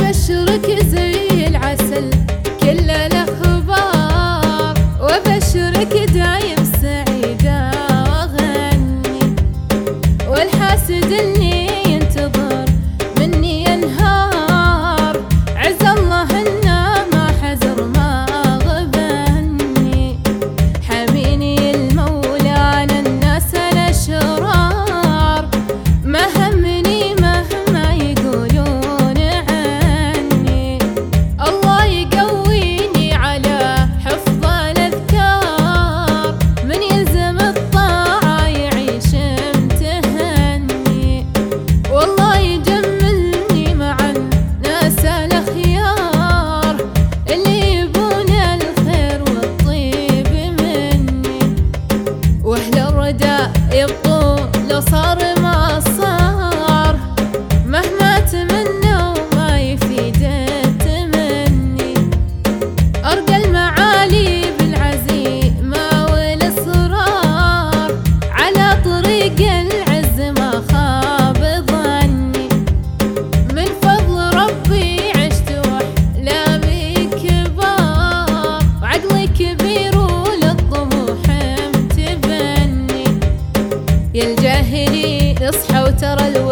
أبشرك زي العسل كل الأخبار، وأبشرك دايم سعيدة وأغني، والحاسد اللي ينتظر مني ينهار، عز الله إنه ما حزر ما غبني، حميني المولى على الناس الأشرار، ما همني مهما يقولون عني، الله يقويني على حفظ الأذكار، من يلزم الطاعة يعيش متهني، والله يجملني مع الناس الأخيار، اللي يبون الخير والطيب مني، وأهل الردى يبقوا لو صار ما صار، مهما تمنوا ما يفيد التمني، أرقى المعالي بالعزيمة والإصرار، على طريق العز ما خاب ظني، من فضل ربي عشت وأحلامي كبار، وعقلي كبير وللطموح متبني، يا الجاهلين اصحوا ترى